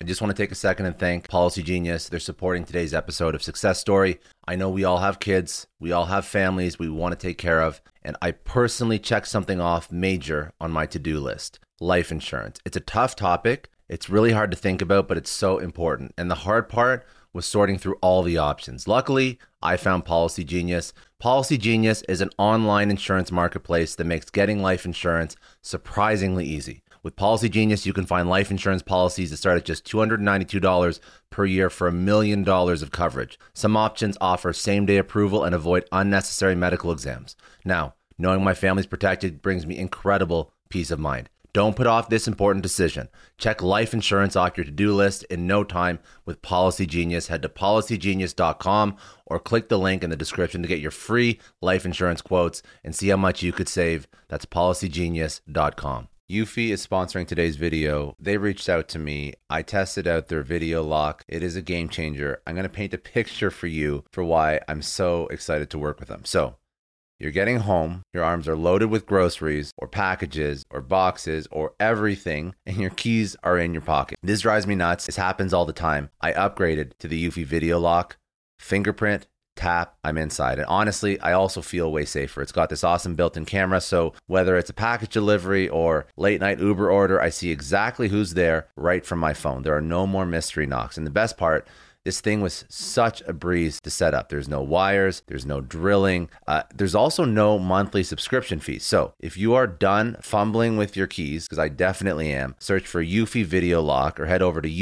I just want to take a second and thank Policy Genius. They're supporting today's episode of Success Story. I know we all have kids, we all have families we want to take care of, and I personally checked something off major on my to-do list: life insurance. It's a tough topic. It's really hard to think about, but it's so important. And the hard part was sorting through all the options. Luckily, I found Policy Genius. Policy Genius is an online insurance marketplace that makes getting life insurance surprisingly easy. With Policy Genius, you can find life insurance policies that start at just $292 per year for $1 million of coverage. Some options offer same-day approval and avoid unnecessary medical exams. Now, knowing my family's protected brings me incredible peace of mind. Don't put off this important decision. Check life insurance off your to-do list in no time with Policy Genius. Head to policygenius.com or click the link in the description to get your free life insurance quotes and see how much you could save. That's policygenius.com. Eufy is sponsoring today's video. They reached out to me. I tested out their video lock. It is a game changer. I'm going to paint a picture for you for why I'm so excited to work with them. So, you're getting home, your arms are loaded with groceries or packages or boxes or everything, and your keys are in your pocket. This drives me nuts. This happens all the time. I upgraded to the Eufy video lock, fingerprint, tap, I'm inside. And honestly, I also feel way safer. It's got this awesome built-in camera, so whether it's a package delivery or late night Uber order, I see exactly who's there right from my phone. There are no more mystery knocks. And the best part, this thing was such a breeze to set up. There's no wires, there's no drilling. There's also no monthly subscription fees. So if you are done fumbling with your keys, because I definitely am, search for Eufy Video Lock or head over to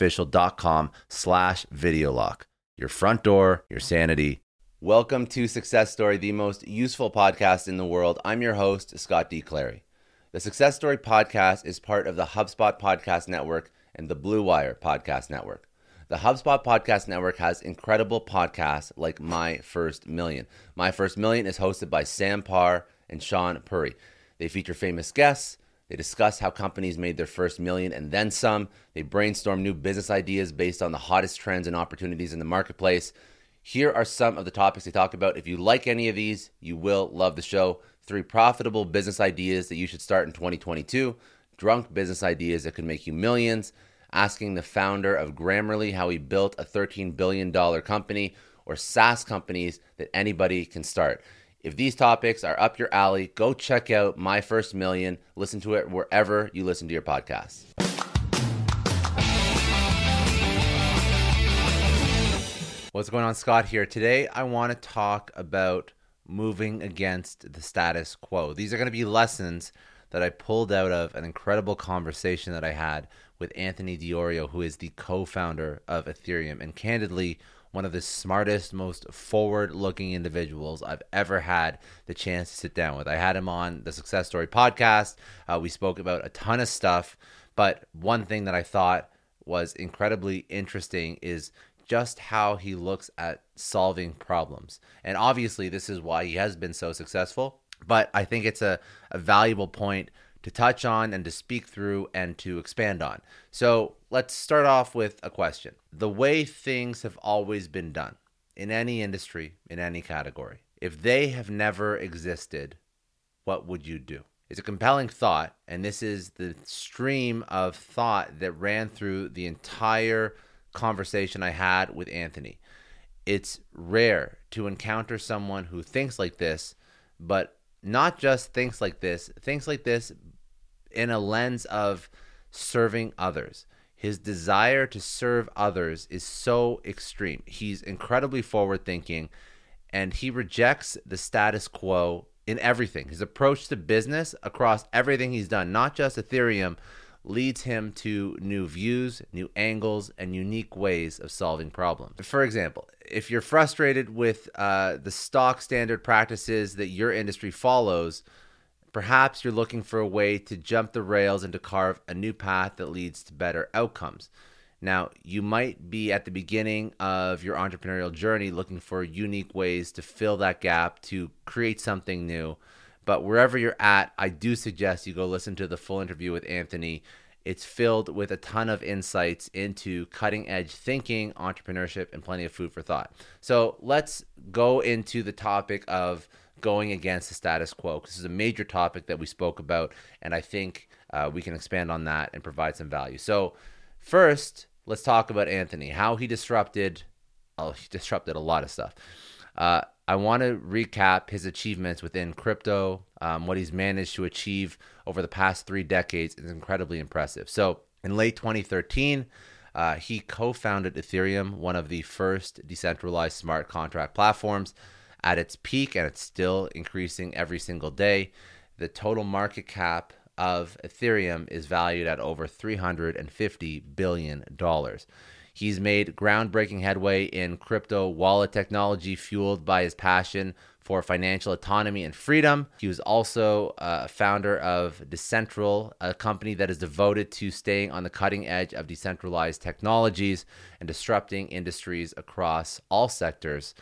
eufyofficial.com/video lock. Your front door, your sanity. Welcome to Success Story, the most useful podcast in the world. I'm your host, Scott D. Clary. The Success Story podcast is part of the HubSpot Podcast Network and the Blue Wire Podcast Network. The HubSpot Podcast Network has incredible podcasts like My First Million. My First Million is hosted by Sam Parr and Sean Puri. They feature famous guests. They discuss how companies made their first million and then some. They brainstorm new business ideas based on the hottest trends and opportunities in the marketplace. Here are some of the topics they talk about. If you like any of these, you will love the show. 3 profitable business ideas that you should start in 2022. Drunk business ideas that could make you millions. Asking the founder of Grammarly how he built a $13 billion company, or SaaS companies that anybody can start. If these topics are up your alley, go check out My First Million. Listen to it wherever you listen to your podcasts. What's going on? Scott here. Today, I want to talk about moving against the status quo. These are going to be lessons that I pulled out of an incredible conversation that I had with Anthony Di Iorio, who is the co-founder of Ethereum, and candidly, one of the smartest, most forward-looking individuals I've ever had the chance to sit down with. I had him on the Success Story podcast. We spoke about a ton of stuff, but one thing that I thought was incredibly interesting is just how he looks at solving problems. And obviously, this is why he has been so successful, but I think it's a valuable point to touch on and to speak through and to expand on. So let's start off with a question. The way things have always been done in any industry, in any category, if they have never existed, what would you do? It's a compelling thought, and this is the stream of thought that ran through the entire conversation I had with Anthony. It's rare to encounter someone who thinks like this, but not just thinks like this in a lens of serving others. His desire to serve others is so extreme. He's incredibly forward-thinking, and he rejects the status quo in everything. His approach to business across everything he's done, not just Ethereum, leads him to new views, new angles, and unique ways of solving problems. For example, if you're frustrated with the stock standard practices that your industry follows, perhaps you're looking for a way to jump the rails and to carve a new path that leads to better outcomes. Now, you might be at the beginning of your entrepreneurial journey looking for unique ways to fill that gap, to create something new. But wherever you're at, I do suggest you go listen to the full interview with Anthony. It's filled with a ton of insights into cutting-edge thinking, entrepreneurship, and plenty of food for thought. So let's go into the topic of going against the status quo. This is a major topic that we spoke about, and I think we can expand on that and provide some value. So first, let's talk about Anthony, how he disrupted. Oh, he disrupted a lot of stuff. I want to recap his achievements within crypto. What he's managed to achieve over the past 3 decades is incredibly impressive. So in late 2013, he co-founded Ethereum, one of the first decentralized smart contract platforms. At its peak, and it's still increasing every single day, the total market cap of Ethereum is valued at over $350 billion. He's made groundbreaking headway in crypto wallet technology fueled by his passion for financial autonomy and freedom. He was also a founder of Decentral, a company that is devoted to staying on the cutting edge of decentralized technologies and disrupting industries across all sectors.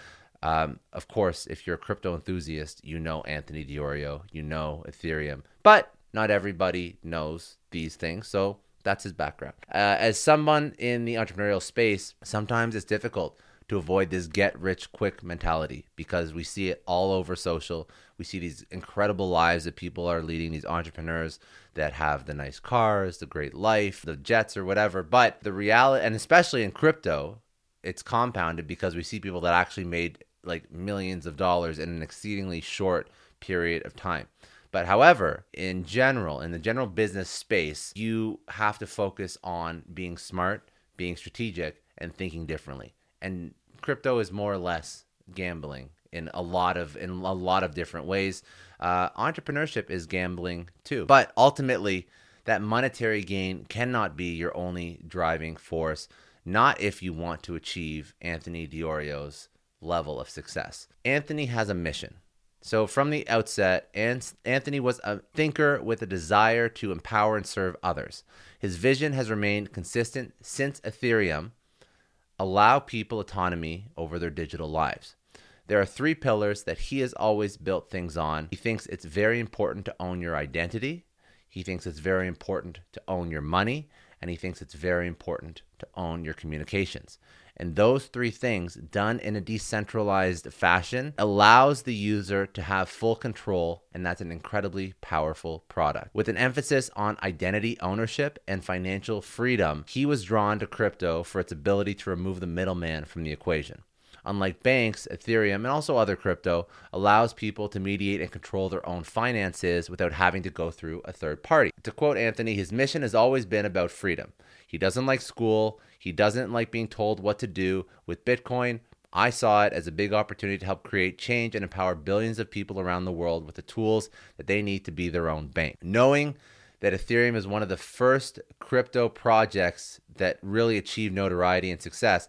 Of course, if you're a crypto enthusiast, you know Anthony Di Iorio, you know Ethereum, but not everybody knows these things. So that's his background. As someone in the entrepreneurial space, sometimes it's difficult to avoid this get-rich-quick mentality because we see it all over social. We see these incredible lives that people are leading, these entrepreneurs that have the nice cars, the great life, the jets or whatever. But the reality, and especially in crypto, it's compounded because we see people that actually made like millions of dollars in an exceedingly short period of time. But however, in general, in the general business space, you have to focus on being smart, being strategic, and thinking differently. And crypto is more or less gambling in a lot of different ways. Entrepreneurship is gambling too. But ultimately, that monetary gain cannot be your only driving force, not if you want to achieve Anthony Di Iorio's level of success. Anthony has a mission. So from the outset, Anthony was a thinker with a desire to empower and serve others. His vision has remained consistent since Ethereum allow people autonomy over their digital lives. There are 3 pillars that he has always built things on. He thinks it's very important to own your identity. He thinks it's very important to own your money. And he thinks it's very important to own your communications. And those 3 things done in a decentralized fashion allows the user to have full control, and that's an incredibly powerful product. With an emphasis on identity ownership and financial freedom, he was drawn to crypto for its ability to remove the middleman from the equation. Unlike banks, Ethereum, and also other crypto, allows people to mediate and control their own finances without having to go through a third party. To quote Anthony, his mission has always been about freedom. He doesn't like school. He doesn't like being told what to do. With Bitcoin, I saw it as a big opportunity to help create change and empower billions of people around the world with the tools that they need to be their own bank. Knowing that Ethereum is one of the first crypto projects that really achieved notoriety and success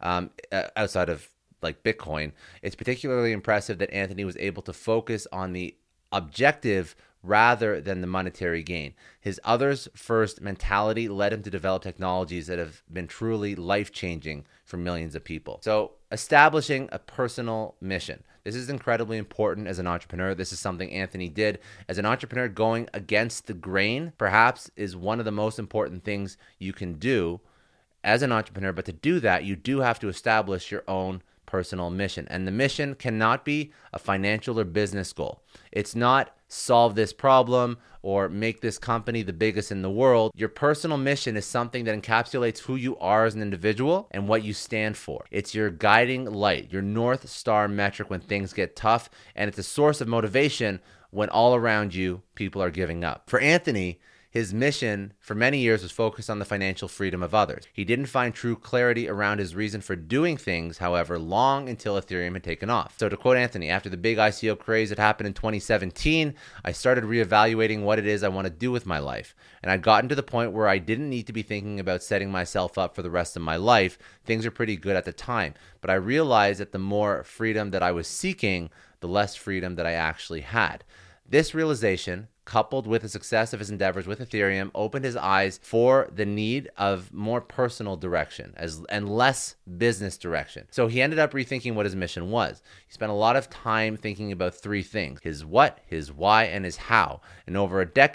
outside of like Bitcoin, it's particularly impressive that Anthony was able to focus on the objective rather than the monetary gain. His others first mentality led him to develop technologies that have been truly life-changing for millions of people. So establishing a personal mission. This is incredibly important as an entrepreneur. This is something Anthony did. As an entrepreneur, going against the grain perhaps is one of the most important things you can do as an entrepreneur. But to do that, you do have to establish your own personal mission. And the mission cannot be a financial or business goal. It's not solve this problem or make this company the biggest in the world. Your personal mission is something that encapsulates who you are as an individual and what you stand for. It's your guiding light, your North Star metric when things get tough, and it's a source of motivation when all around you people are giving up. For Anthony, his mission for many years was focused on the financial freedom of others. He didn't find true clarity around his reason for doing things, however, long until Ethereum had taken off. So to quote Anthony, after the big ICO craze that happened in 2017, I started reevaluating what it is I want to do with my life. And I'd gotten to the point where I didn't need to be thinking about setting myself up for the rest of my life. Things were pretty good at the time. But I realized that the more freedom that I was seeking, the less freedom that I actually had. This realization, coupled with the success of his endeavors with Ethereum, opened his eyes for the need of more personal direction and less business direction. So he ended up rethinking what his mission was. He spent a lot of time thinking about 3 things: his what, his why, and his how. And over a decade,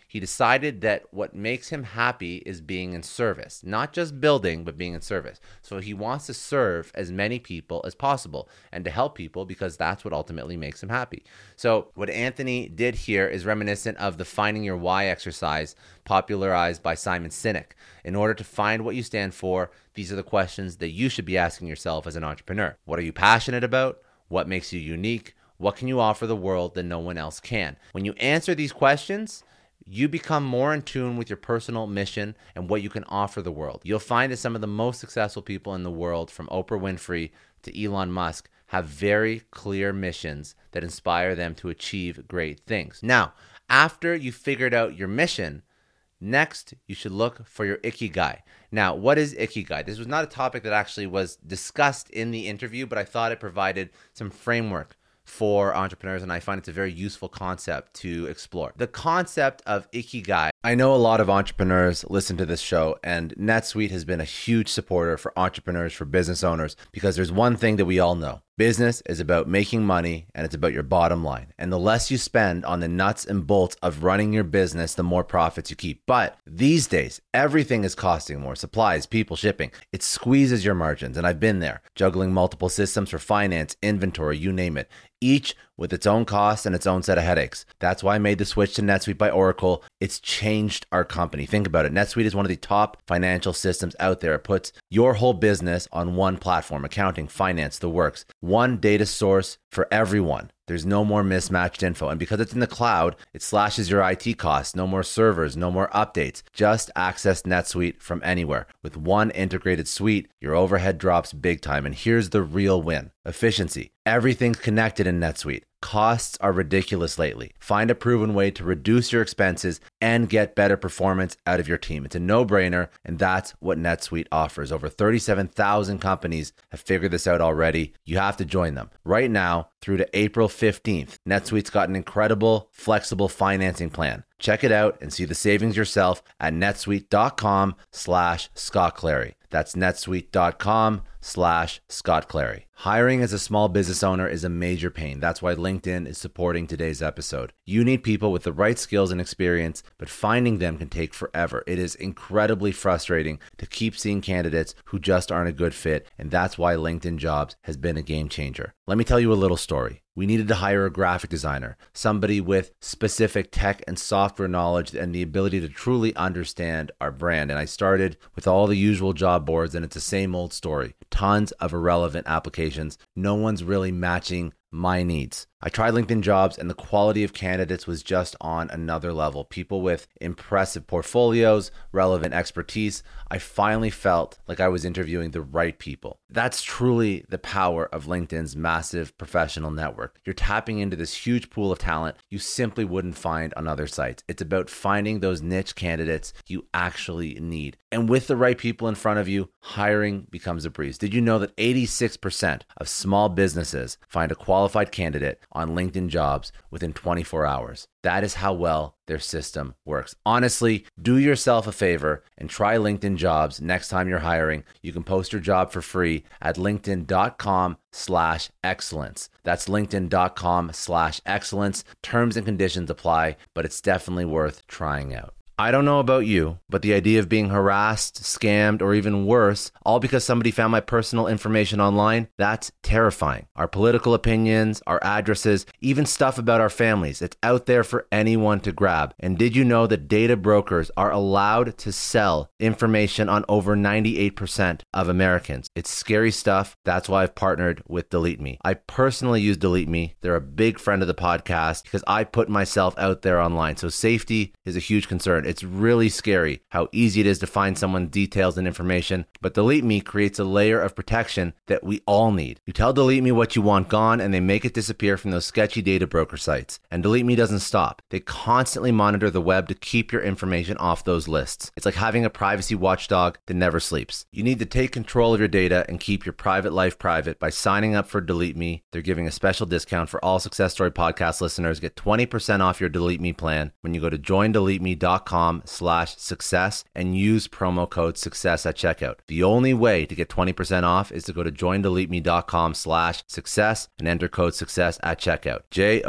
He decided that what makes him happy is being in service, not just building, but being in service. So he wants to serve as many people as possible and to help people because that's what ultimately makes him happy. So what Anthony did here is reminiscent of the Finding Your Why exercise popularized by Simon Sinek. In order to find what you stand for, these are the questions that you should be asking yourself as an entrepreneur. What are you passionate about? What makes you unique? What can you offer the world that no one else can? When you answer these questions, you become more in tune with your personal mission and what you can offer the world. You'll find that some of the most successful people in the world, from Oprah Winfrey to Elon Musk, have very clear missions that inspire them to achieve great things. Now, after you figured out your mission, next, you should look for your Ikigai. Now, what is Ikigai? This was not a topic that actually was discussed in the interview, but I thought it provided some framework for entrepreneurs, and I find it's a very useful concept to explore. The concept of Ikigai, I know a lot of entrepreneurs listen to this show, and NetSuite has been a huge supporter for entrepreneurs, for business owners, because there's one thing that we all know. Business is about making money, and it's about your bottom line. And the less you spend on the nuts and bolts of running your business, the more profits you keep. But these days, everything is costing more. Supplies, people, shipping. It squeezes your margins, and I've been there, juggling multiple systems for finance, inventory, you name it, each with its own costs and its own set of headaches. That's why I made the switch to NetSuite by Oracle. It's changed our company. Think about it. NetSuite is one of the top financial systems out there. It puts your whole business on one platform: accounting, finance, the works. One data source for everyone. There's no more mismatched info. And because it's in the cloud, it slashes your IT costs. No more servers, no more updates. Just access NetSuite from anywhere. With one integrated suite, your overhead drops big time. And here's the real win: efficiency. Everything's connected in NetSuite. Costs are ridiculous lately. Find a proven way to reduce your expenses and get better performance out of your team. It's a no-brainer, and that's what NetSuite offers. Over 37,000 companies have figured this out already. You have to join them. Right now, through to April 15th, NetSuite's got an incredible, flexible financing plan. Check it out and see the savings yourself at netsuite.com/Scott Clary. That's netsuite.com/Scott Clary. Hiring as a small business owner is a major pain. That's why LinkedIn is supporting today's episode. You need people with the right skills and experience, but finding them can take forever. It is incredibly frustrating to keep seeing candidates who just aren't a good fit, and that's why LinkedIn Jobs has been a game changer. Let me tell you a little story. We needed to hire a graphic designer, somebody with specific tech and software knowledge and the ability to truly understand our brand. And I started with all the usual job boards, and it's the same old story. Tons of irrelevant applications. No one's really matching my needs. I tried LinkedIn Jobs, and the quality of candidates was just on another level. People with impressive portfolios, relevant expertise. I finally felt like I was interviewing the right people. That's truly the power of LinkedIn's massive professional network. You're tapping into this huge pool of talent you simply wouldn't find on other sites. It's about finding those niche candidates you actually need. And with the right people in front of you, hiring becomes a breeze. Did you know that 86% of small businesses find a qualified candidate on LinkedIn Jobs within 24 hours? That is how well their system works. Honestly, do yourself a favor and try LinkedIn Jobs next time you're hiring. You can post your job for free at linkedin.com/excellence. That's linkedin.com/excellence. Terms and conditions apply, but it's definitely worth trying out. I don't know about you, but the idea of being harassed, scammed, or even worse, all because somebody found my personal information online, that's terrifying. Our political opinions, our addresses, even stuff about our families, it's out there for anyone to grab. And did you know that data brokers are allowed to sell information on over 98% of Americans? It's scary stuff. That's why I've partnered with Delete Me. I personally use Delete Me. They're a big friend of the podcast because I put myself out there online. So safety is a huge concern. It's really scary how easy it is to find someone's details and information, but Delete Me creates a layer of protection that we all need. You tell Delete Me what you want gone, and they make it disappear from those sketchy data broker sites. And Delete Me doesn't stop. They constantly monitor the web to keep your information off those lists. It's like having a privacy watchdog that never sleeps. You need to take control of your data and keep your private life private by signing up for Delete Me. They're giving a special discount for all Success Story podcast listeners. Get 20% off your Delete Me plan when you go to joindeleteme.com joindeleteme.com/success and use promo code success at checkout. The only way to get 20% off is to go to joindeleteme.com/success and enter code success at checkout.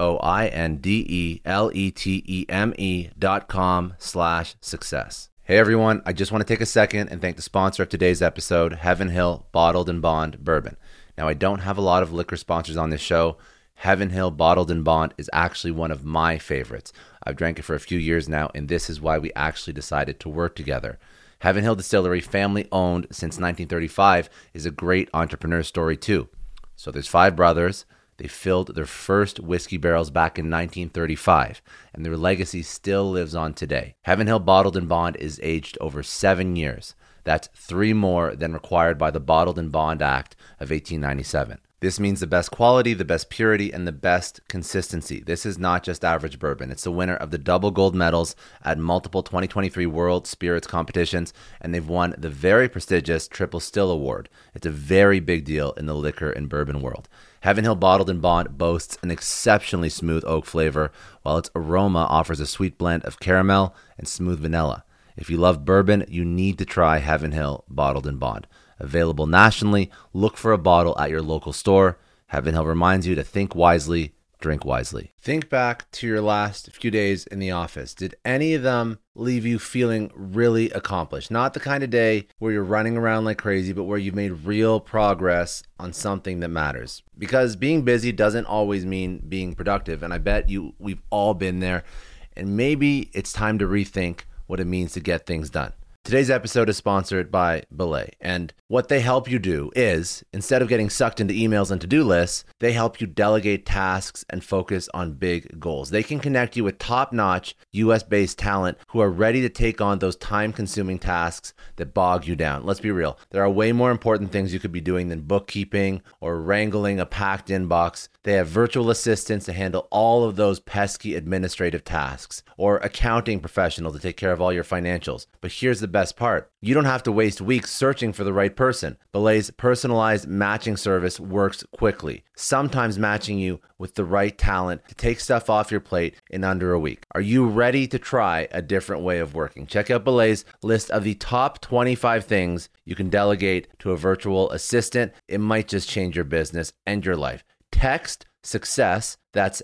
joindeleteme.com/success. Hey everyone, I just want to take a second and thank the sponsor of today's episode, Heaven Hill Bottled and Bond Bourbon. Now, I don't have a lot of liquor sponsors on this show. Heaven Hill Bottled and Bond is actually one of my favorites. I've drank it for a few years now, and this is why we actually decided to work together. Heaven Hill Distillery, family owned since 1935, is a great entrepreneur story too. So there's 5 brothers. They filled their first whiskey barrels back in 1935, and their legacy still lives on today. Heaven Hill Bottled and Bond is aged over 7 years. That's 3 more than required by the Bottled and Bond Act of 1897. This means the best quality, the best purity, and the best consistency. This is not just average bourbon. It's the winner of the double gold medals at multiple 2023 World Spirits competitions, and they've won the very prestigious Triple Still Award. It's a very big deal in the liquor and bourbon world. Heaven Hill Bottled and Bond boasts an exceptionally smooth oak flavor, while its aroma offers a sweet blend of caramel and smooth vanilla. If you love bourbon, you need to try Heaven Hill Bottled and Bond. Available nationally, look for a bottle at your local store. Heaven Hill reminds you to think wisely, drink wisely. Think back to your last few days in the office. Did any of them leave you feeling really accomplished? Not the kind of day where you're running around like crazy, but where you've made real progress on something that matters. Because being busy doesn't always mean being productive, and I bet we've all been there. And maybe it's time to rethink what it means to get things done. Today's episode is sponsored by Belay, and what they help you do is, instead of getting sucked into emails and to-do lists, they help you delegate tasks and focus on big goals. They can connect you with top-notch US-based talent who are ready to take on those time-consuming tasks that bog you down. Let's be real. There are way more important things you could be doing than bookkeeping or wrangling a packed inbox. They have virtual assistants to handle all of those pesky administrative tasks, or accounting professional to take care of all your financials. But here's the best part. You don't have to waste weeks searching for the right person. Belay's personalized matching service works quickly, sometimes matching you with the right talent to take stuff off your plate in under a week. Are you ready to try a different way of working? Check out Belay's list of the top 25 things you can delegate to a virtual assistant. It might just change your business and your life. Text SUCCESS, that's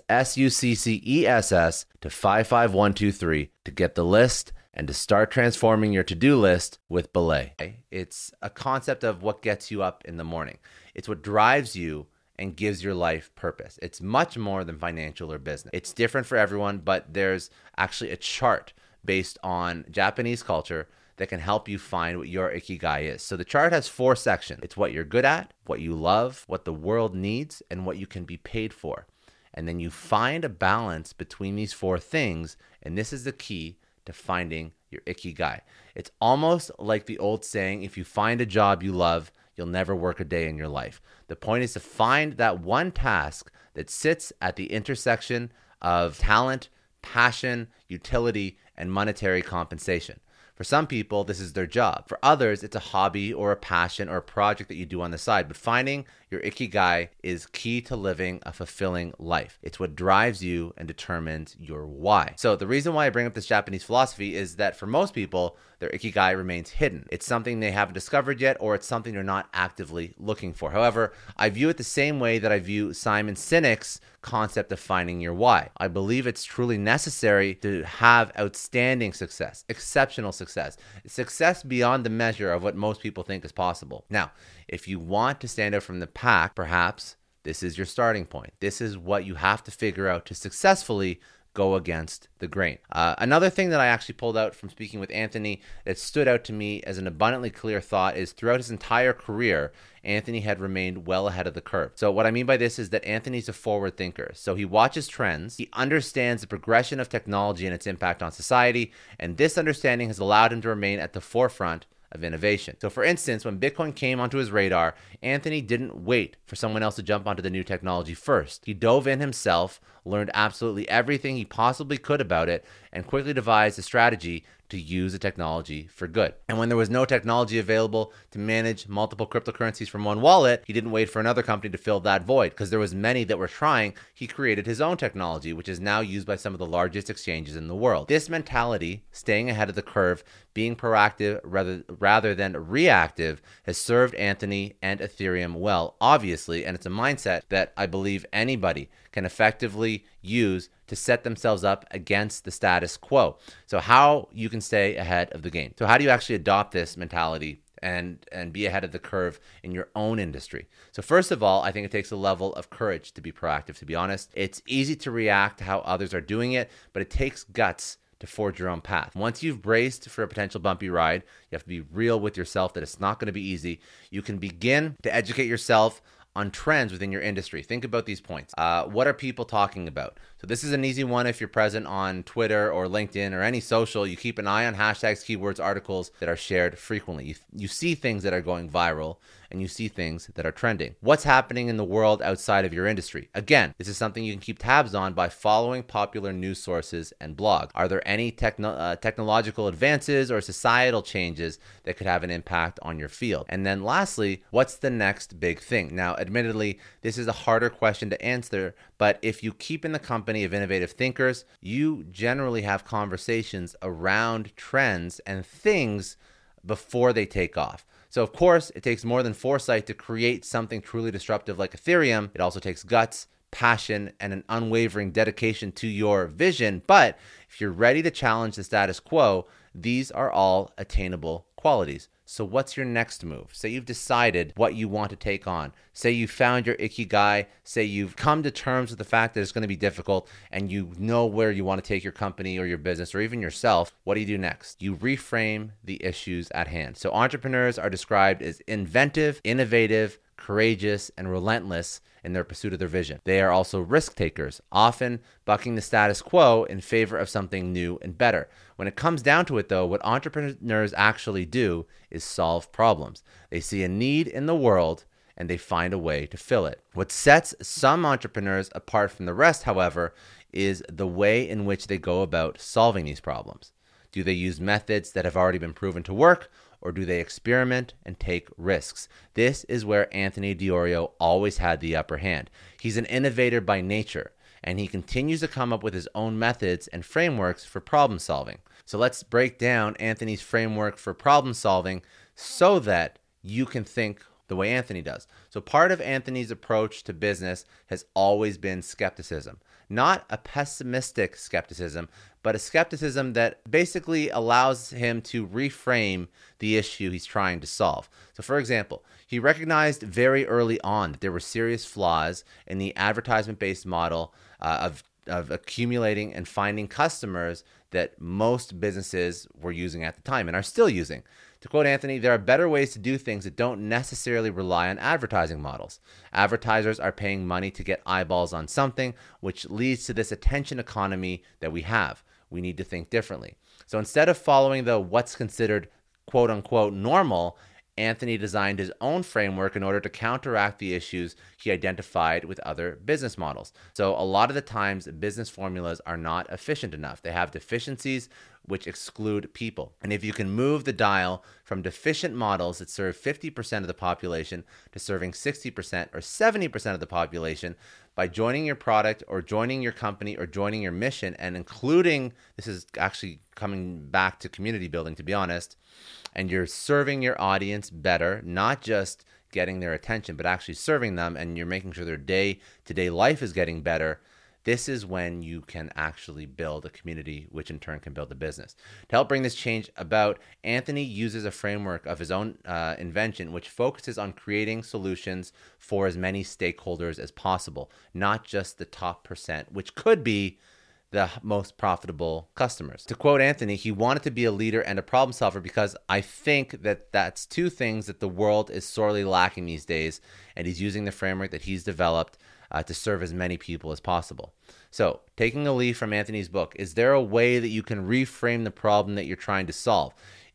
SUCCESS, to 55123 to get the list and to start transforming your to-do list with Belay. It's a concept of what gets you up in the morning. It's what drives you and gives your life purpose. It's much more than financial or business. It's different for everyone, but there's actually a chart based on Japanese culture that can help you find what your ikigai is. So the chart has 4 sections. It's what you're good at, what you love, what the world needs, and what you can be paid for. And then you find a balance between these 4 things, and this is the key to finding your ikigai. It's almost like the old saying, if you find a job you love, you'll never work a day in your life. The point is to find that one task that sits at the intersection of talent, passion, utility, and monetary compensation. For some people, this is their job. For others, it's a hobby or a passion or a project that you do on the side. But finding your ikigai is key to living a fulfilling life. It's what drives you and determines your why. So the reason why I bring up this Japanese philosophy is that for most people, their ikigai remains hidden. It's something they haven't discovered yet, or it's something they're not actively looking for. However, I view it the same way that I view Simon Sinek's concept of finding your why. I believe it's truly necessary to have outstanding success, exceptional success beyond the measure of what most people think is possible. Now, if you want to stand out from the pack, perhaps this is your starting point. This is what you have to figure out to successfully go against the grain. Another thing that I actually pulled out from speaking with Anthony that stood out to me as an abundantly clear thought is throughout his entire career, Anthony had remained well ahead of the curve. So what I mean by this is that Anthony's a forward thinker. So he watches trends, he understands the progression of technology and its impact on society, and this understanding has allowed him to remain at the forefront of innovation. So for instance, when Bitcoin came onto his radar, Anthony didn't wait for someone else to jump onto the new technology first. He dove in himself, learned absolutely everything he possibly could about it, and quickly devised a strategy to use the technology for good. And when there was no technology available to manage multiple cryptocurrencies from one wallet, he didn't wait for another company to fill that void, because there was many that were trying. He created his own technology, which is now used by some of the largest exchanges in the world. This mentality, staying ahead of the curve, being proactive rather than reactive, has served Anthony and Ethereum well, obviously, and it's a mindset that I believe anybody can effectively use to set themselves up against the status quo. So how you can stay ahead of the game. So how do you actually adopt this mentality and be ahead of the curve in your own industry? So first of all, I think it takes a level of courage to be proactive, to be honest. It's easy to react to how others are doing it, but it takes guts to forge your own path. Once you've braced for a potential bumpy ride, you have to be real with yourself that it's not going to be easy. You can begin to educate yourself on trends within your industry. Think about these points. What are people talking about? So this is an easy one if you're present on Twitter or LinkedIn or any social. You keep an eye on hashtags, keywords, articles that are shared frequently. You see things that are going viral, and you see things that are trending. What's happening in the world outside of your industry? Again, this is something you can keep tabs on by following popular news sources and blogs. Are there any technological advances or societal changes that could have an impact on your field? And then lastly, what's the next big thing? Now, admittedly, this is a harder question to answer, but if you keep in the company of innovative thinkers, you generally have conversations around trends and things before they take off. So of course, it takes more than foresight to create something truly disruptive like Ethereum. It also takes guts, passion, and an unwavering dedication to your vision. But if you're ready to challenge the status quo, these are all attainable qualities. So what's your next move? Say you've decided what you want to take on. Say you found your ikigai. Say you've come to terms with the fact that it's going to be difficult and you know where you want to take your company or your business or even yourself. What do you do next? You reframe the issues at hand. So entrepreneurs are described as inventive, innovative, courageous, and relentless in their pursuit of their vision. They are also risk takers, often bucking the status quo in favor of something new and better. When it comes down to it, though, what entrepreneurs actually do is solve problems. They see a need in the world and they find a way to fill it. What sets some entrepreneurs apart from the rest, however, is the way in which they go about solving these problems. Do they use methods that have already been proven to work, or do they experiment and take risks? This is where Anthony Di Iorio always had the upper hand. He's an innovator by nature, and he continues to come up with his own methods and frameworks for problem solving. So let's break down Anthony's framework for problem solving so that you can think the way Anthony does. So part of Anthony's approach to business has always been skepticism. Not a pessimistic skepticism, but a skepticism that basically allows him to reframe the issue he's trying to solve. So for example, he recognized very early on that there were serious flaws in the advertisement-based model of accumulating and finding customers that most businesses were using at the time and are still using. To quote Anthony, there are better ways to do things that don't necessarily rely on advertising models. Advertisers are paying money to get eyeballs on something, which leads to this attention economy that we have. We need to think differently. So instead of following the what's considered quote unquote normal, Anthony designed his own framework in order to counteract the issues he identified with other business models. So a lot of the times, business formulas are not efficient enough. They have deficiencies which exclude people. And if you can move the dial from deficient models that serve 50% of the population to serving 60% or 70% of the population by joining your product or joining your company or joining your mission and including, this is actually coming back to community building, to be honest, and you're serving your audience better, not just getting their attention, but actually serving them, and you're making sure their day-to-day life is getting better, this is when you can actually build a community, which in turn can build a business. To help bring this change about, Anthony uses a framework of his own invention, which focuses on creating solutions for as many stakeholders as possible, not just the top percent, which could be the most profitable customers. To quote Anthony, he wanted to be a leader and a problem solver because I think that that's two things that the world is sorely lacking these days, and he's using the framework that he's developed to serve as many people as possible. So, taking a leaf from Anthony's book, is there a way that you can reframe the problem that you're trying to solve?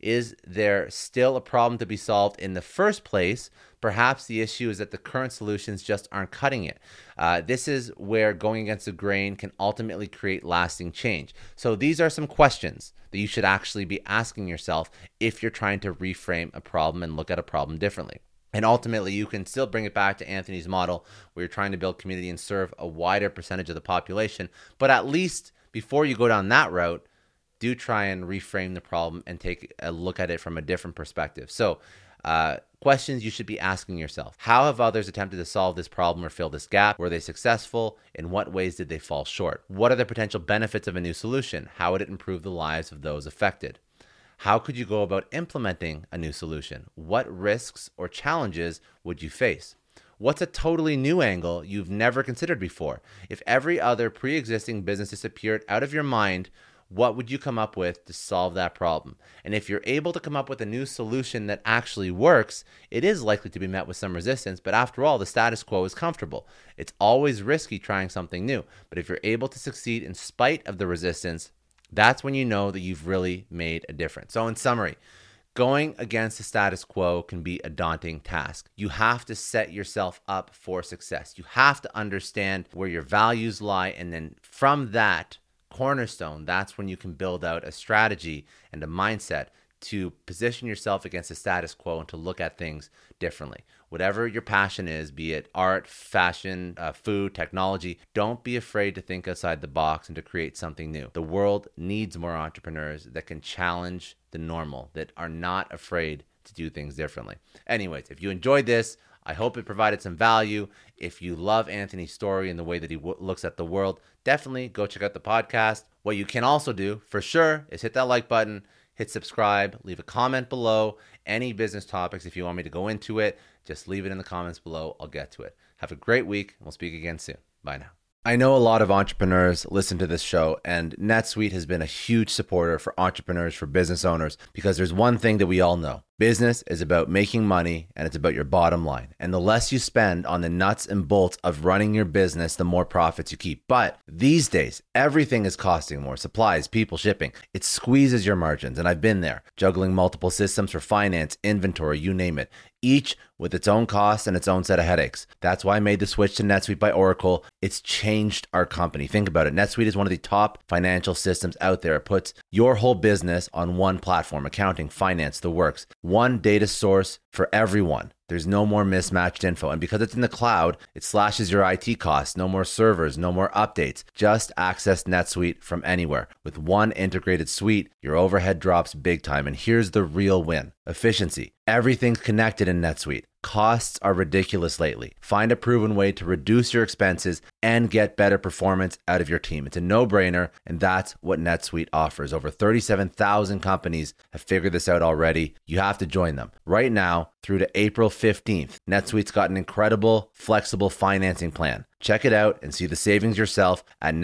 Is there still a problem to be solved in the first place? Perhaps the issue is that the current solutions just aren't cutting it. This is where going against the grain can ultimately create lasting change. So these are some questions that you should actually be asking yourself if you're trying to reframe a problem and look at a problem differently. And ultimately, you can still bring it back to Anthony's model where you're trying to build community and serve a wider percentage of the population. But at least before you go down that route, do try and reframe the problem and take a look at it from a different perspective. So questions you should be asking yourself. How have others attempted to solve this problem or fill this gap? Were they successful? In what ways did they fall short? What are the potential benefits of a new solution? How would it improve the lives of those affected? How could you go about implementing a new solution? What risks or challenges would you face? What's a totally new angle you've never considered before? If every other pre-existing business disappeared out of your mind, what would you come up with to solve that problem? And if you're able to come up with a new solution that actually works, it is likely to be met with some resistance, but after all, the status quo is comfortable. It's always risky trying something new, but if you're able to succeed in spite of the resistance, that's when you know that you've really made a difference. So in summary, going against the status quo can be a daunting task. You have to set yourself up for success. You have to understand where your values lie, and then from that cornerstone, that's when you can build out a strategy and a mindset to position yourself against the status quo and to look at things differently. Whatever your passion is, be it art, fashion, food, technology, don't be afraid to think outside the box and to create something new. The world needs more entrepreneurs that can challenge the normal, that are not afraid to do things differently. Anyways, if you enjoyed this, I hope it provided some value. If you love Anthony's story and the way that he looks at the world, definitely go check out the podcast. What you can also do, for sure, is hit that like button, hit subscribe, leave a comment below. Any business topics, if you want me to go into it, just leave it in the comments below. I'll get to it. Have a great week, and we'll speak again soon. Bye now. I know a lot of entrepreneurs listen to this show, and NetSuite has been a huge supporter for entrepreneurs, for business owners, because there's one thing that we all know. Business is about making money, and it's about your bottom line. And the less you spend on the nuts and bolts of running your business, the more profits you keep. But these days, everything is costing more. Supplies, people, shipping. It squeezes your margins, and I've been there, juggling multiple systems for finance, inventory, you name it, each with its own costs and its own set of headaches. That's why I made the switch to NetSuite by Oracle. It's changed our company. Think about it. NetSuite is one of the top financial systems out there. It puts your whole business on one platform, accounting, finance, the works. One data source for everyone. There's no more mismatched info. And because it's in the cloud, it slashes your IT costs. No more servers, no more updates. Just access NetSuite from anywhere. With one integrated suite, your overhead drops big time. And here's the real win. Efficiency. Everything's connected in NetSuite. Costs are ridiculous lately. Find a proven way to reduce your expenses and get better performance out of your team. It's a no-brainer, and that's what NetSuite offers. Over 37,000 companies have figured this out already. You have to join them. Right now, through to April 15th, NetSuite's got an incredible, flexible financing plan. Check it out and see the savings yourself at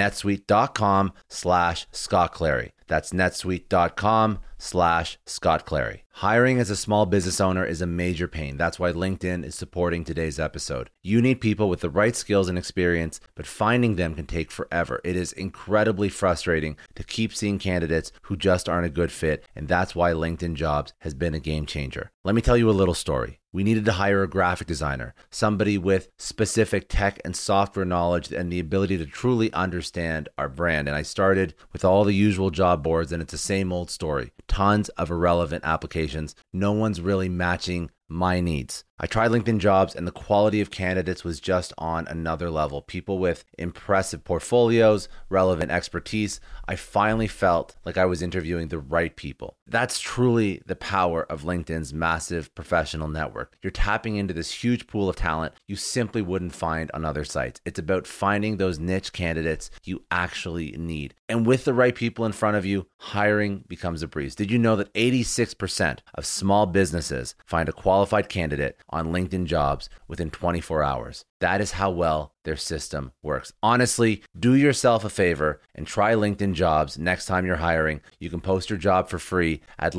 netsuite.com/Scott Clary. That's netsuite.com/Scott Clary. Hiring as a small business owner is a major pain. That's why LinkedIn is supporting today's episode. You need people with the right skills and experience, but finding them can take forever. It is incredibly frustrating to keep seeing candidates who just aren't a good fit, and that's why LinkedIn Jobs has been a game changer. Let me tell you a little story. We needed to hire a graphic designer, somebody with specific tech and software knowledge and the ability to truly understand our brand. And I started with all the usual job boards, and it's the same old story. Tons of irrelevant applications. No one's really matching my needs. I tried LinkedIn Jobs, and the quality of candidates was just on another level. People with impressive portfolios, relevant expertise. I finally felt like I was interviewing the right people. That's truly the power of LinkedIn's massive professional network. You're tapping into this huge pool of talent you simply wouldn't find on other sites. It's about finding those niche candidates you actually need. And with the right people in front of you, hiring becomes a breeze. Did you know that 86% of small businesses find a qualified candidate on LinkedIn Jobs within 24 hours? That is how well their system works. Honestly, do yourself a favor and try LinkedIn Jobs next time you're hiring. You can post your job for free at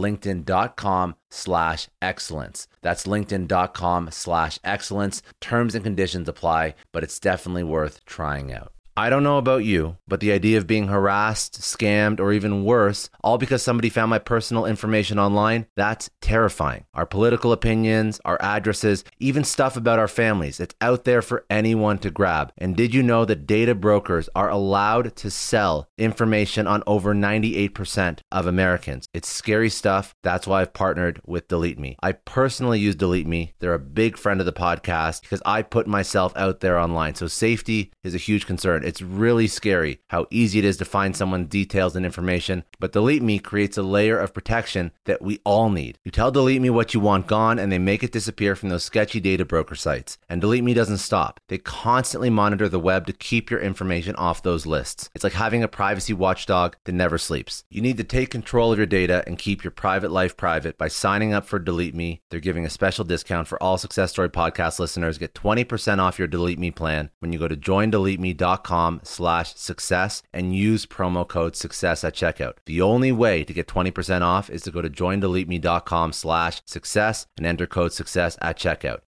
linkedin.com/excellence. That's linkedin.com/excellence. Terms and conditions apply, but it's definitely worth trying out. I don't know about you, but the idea of being harassed, scammed, or even worse, all because somebody found my personal information online, that's terrifying. Our political opinions, our addresses, even stuff about our families, it's out there for anyone to grab. And did you know that data brokers are allowed to sell information on over 98% of Americans? It's scary stuff. That's why I've partnered with Delete Me. I personally use Delete Me. They're a big friend of the podcast because I put myself out there online. So safety is a huge concern. It's really scary how easy it is to find someone's details and information, but Delete Me creates a layer of protection that we all need. You tell Delete Me what you want gone, and they make it disappear from those sketchy data broker sites. And Delete Me doesn't stop. They constantly monitor the web to keep your information off those lists. It's like having a privacy watchdog that never sleeps. You need to take control of your data and keep your private life private by signing up for Delete Me. They're giving a special discount for all Success Story podcast listeners. Get 20% off your Delete Me plan when you go to joindeleteme.com/success and use promo code success at checkout. The only way to get 20% off is to go to joindeleteme.com/success and enter code success at checkout.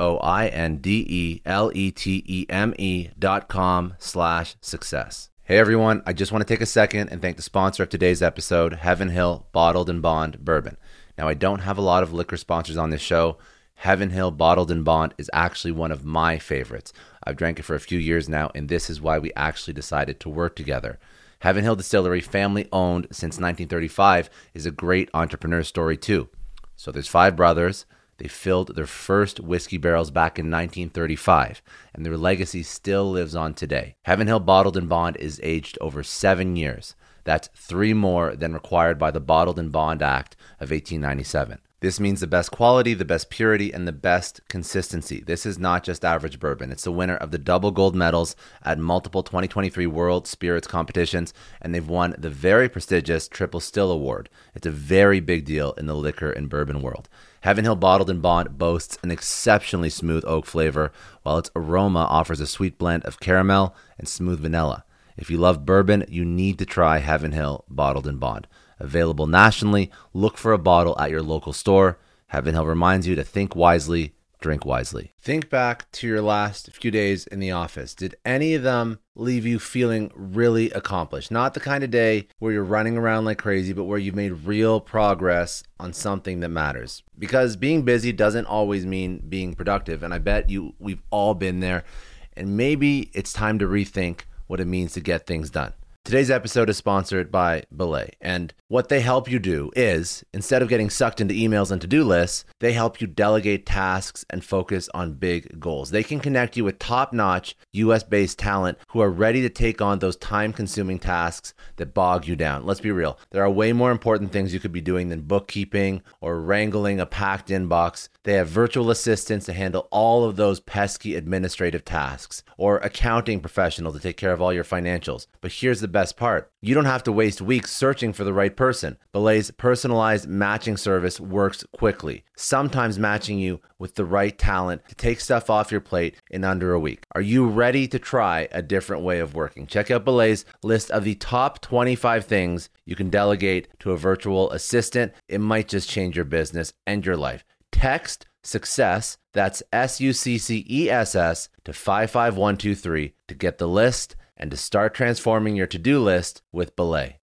joindeleteme.com/success. Hey everyone, I just want to take a second and thank the sponsor of today's episode, Heaven Hill Bottled and Bond Bourbon. Now, I don't have a lot of liquor sponsors on this show. Heaven Hill Bottled and Bond is actually one of my favorites. I've drank it for a few years now, and this is why we actually decided to work together. Heaven Hill Distillery, family owned since 1935, is a great entrepreneur story too. So there's 5 brothers. They filled their first whiskey barrels back in 1935, and their legacy still lives on today. Heaven Hill Bottled and Bond is aged over 7 years. That's 3 more than required by the Bottled and Bond Act of 1897. This means the best quality, the best purity, and the best consistency. This is not just average bourbon. It's the winner of the double gold medals at multiple 2023 World Spirits competitions, and they've won the very prestigious Triple Still Award. It's a very big deal in the liquor and bourbon world. Heaven Hill Bottled and Bond boasts an exceptionally smooth oak flavor, while its aroma offers a sweet blend of caramel and smooth vanilla. If you love bourbon, you need to try Heaven Hill Bottled and Bond. Available nationally, look for a bottle at your local store. Heaven Hill reminds you to think wisely, drink wisely. Think back to your last few days in the office. Did any of them leave you feeling really accomplished? Not the kind of day where you're running around like crazy, but where you've made real progress on something that matters. Because being busy doesn't always mean being productive, and I bet we've all been there. And maybe it's time to rethink what it means to get things done. Today's episode is sponsored by Belay, and what they help you do is, instead of getting sucked into emails and to-do lists, they help you delegate tasks and focus on big goals. They can connect you with top-notch US-based talent who are ready to take on those time-consuming tasks that bog you down. Let's be real. There are way more important things you could be doing than bookkeeping or wrangling a packed inbox. They have virtual assistants to handle all of those pesky administrative tasks, or accounting professionals to take care of all your financials. But here's the best part. You don't have to waste weeks searching for the right person. Belay's personalized matching service works quickly, sometimes matching you with the right talent to take stuff off your plate in under a week. Are you ready to try a different way of working? Check out Belay's list of the top 25 things you can delegate to a virtual assistant. It might just change your business and your life. Text SUCCESS, that's SUCCESS, to 55123 to get the list and to start transforming your to-do list with Belay.